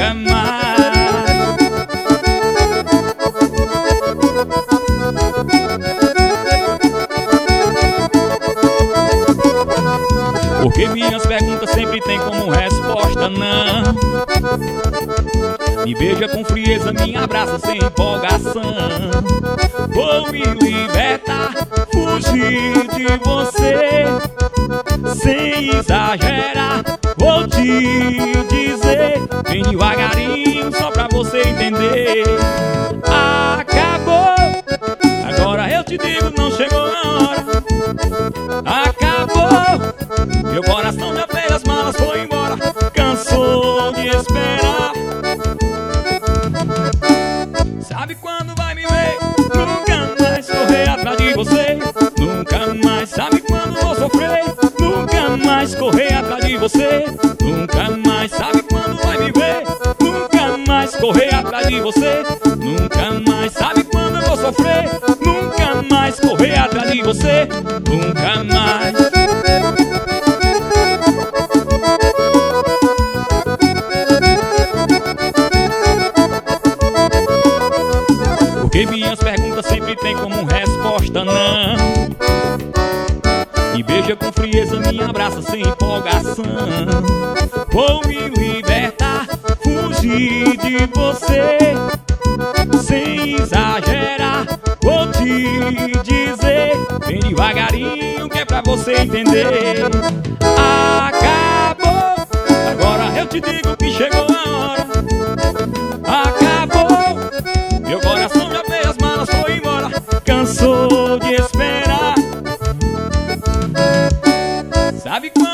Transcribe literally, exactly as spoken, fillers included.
nunca mais. Porque minhas perguntas sempre tem como resposta não. Me beija com frieza, me abraça sem empolgação. Vou me libertar, fugir de você sem exagerar. Vou te dizer, bem devagarinho, só pra você entender. Acabou, agora eu te digo, não chegou a hora. Acabou, meu coração já fez as malas, foi embora. Cansou de esperar. Sabe quando vai me ver? Nunca mais correr atrás de você. Nunca mais. Sabe quando vou sofrer? Nunca mais correr atrás de você. Nunca mais. Sabe quando vai me ver? Nunca mais correr atrás de você. Nunca mais. Sabe quando eu vou sofrer? Nunca mais correr atrás de você. Nunca mais. Porque minhas perguntas sempre tem como resposta não. Me beija com frieza, me abraça sem empolgação. Vou me libertar, fugir de você sem exagerar. Vou te dizer, bem devagarinho, que é pra você entender. Acabou, agora eu te digo que chegou a hora. Acabou, meu coração já fez as malas, foi embora. Cansou de esperar. Sabe quando